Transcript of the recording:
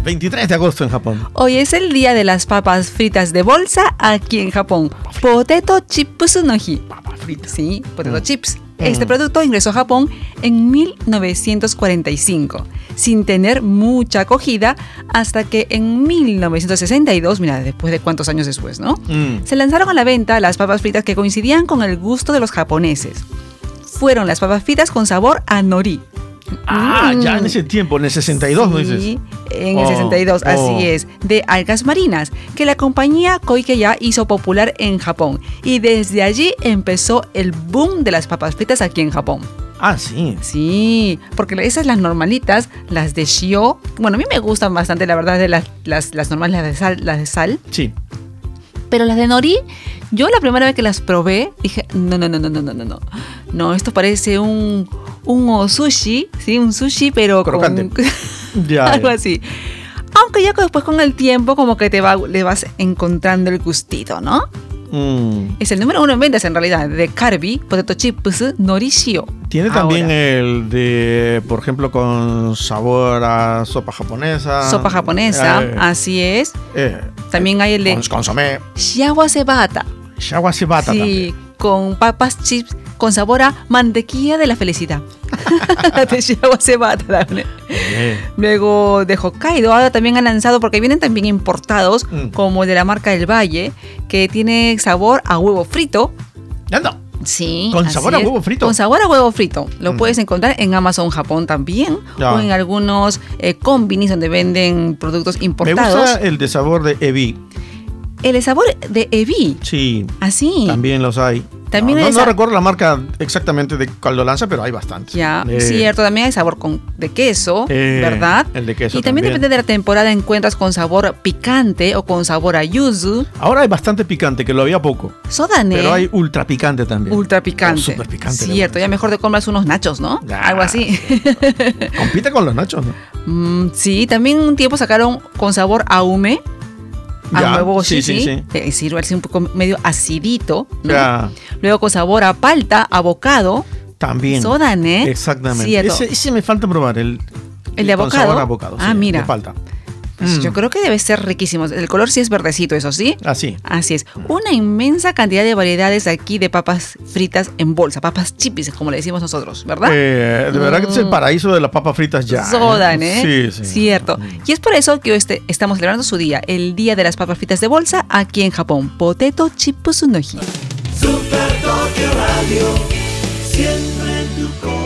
23 de agosto en Japón. Hoy es el día de las papas fritas de bolsa aquí en Japón. Potato chips no hi. Papas fritas. Sí, potato chips. Este producto ingresó a Japón en 1945, sin tener mucha acogida, hasta que en 1962, mira, después de cuántos años después, ¿no? Se lanzaron a la venta las papas fritas que coincidían con el gusto de los japoneses. Fueron las papas fritas con sabor a nori. Ya en ese tiempo, en el 62, ¿no dices? Sí, en el 62, así es, de algas marinas, que la compañía Koike-ya hizo popular en Japón. Y desde allí empezó el boom de las papas fritas aquí en Japón. Sí. Sí, porque esas las normalitas, las de shio, bueno, a mí me gustan bastante, la verdad, de las normales, las de sal. Sí. Pero las de nori, yo la primera vez que las probé, dije, no, esto parece un sushi, ¿sí? Un sushi, pero crocante. Algo así. Aunque ya después con el tiempo como que le vas encontrando el gustito, ¿no? Es el número 1 en ventas en realidad, de Calbee Potato Chips Nori Shio. Tiene también el de, por ejemplo, con sabor a sopa japonesa. Sopa japonesa, así es. También hay el de consomé. Shiawase bata. Shiawase bata también. Con papas chips con sabor a mantequilla de la felicidad. De Shiawase bata. Luego de Hokkaido, ahora también han lanzado, porque vienen también importados, como el de la marca El Valle, que tiene sabor a huevo frito. ¡Anda! Sí. ¿Con sabor a huevo frito? Con sabor a huevo frito. Lo puedes encontrar en Amazon Japón también, o en algunos combinis donde venden productos importados. Me gusta el de sabor de ebi. El sabor de ebi. Sí. Así. También los hay. También no recuerdo la marca exactamente de cuál lo lanza, pero hay bastante. Ya, cierto. También hay sabor de queso, ¿verdad? El de queso. Y también depende de la temporada, encuentras con sabor picante o con sabor a yuzu. Ahora hay bastante picante, que lo había poco. Sodane. Pero hay ultra picante también. Ultra picante. Super picante. Cierto, ya mejor te compras unos nachos, ¿no? Algo así. Compite con los nachos, ¿no? Sí, también un tiempo sacaron con sabor a ume. A nuevo sí. Sirve así un poco medio acidito, ¿no? Ya. Luego con sabor a palta, avocado. También. Sodane. Exactamente. Ese me falta probar. El de avocado. Con sabor a avocado. Mira. De palta. Yo creo que debe ser riquísimo. El color sí es verdecito, eso sí. Así. Así es. Una inmensa cantidad de variedades aquí de papas fritas en bolsa. Papas chipis, como le decimos nosotros, ¿verdad? De verdad que es el paraíso de las papas fritas ya. Sodan, Sí. Cierto. Y es por eso que hoy estamos celebrando su día, el día de las papas fritas de bolsa aquí en Japón. Potato Chips no hi. Super Tokyo Radio, siempre en tu corazón.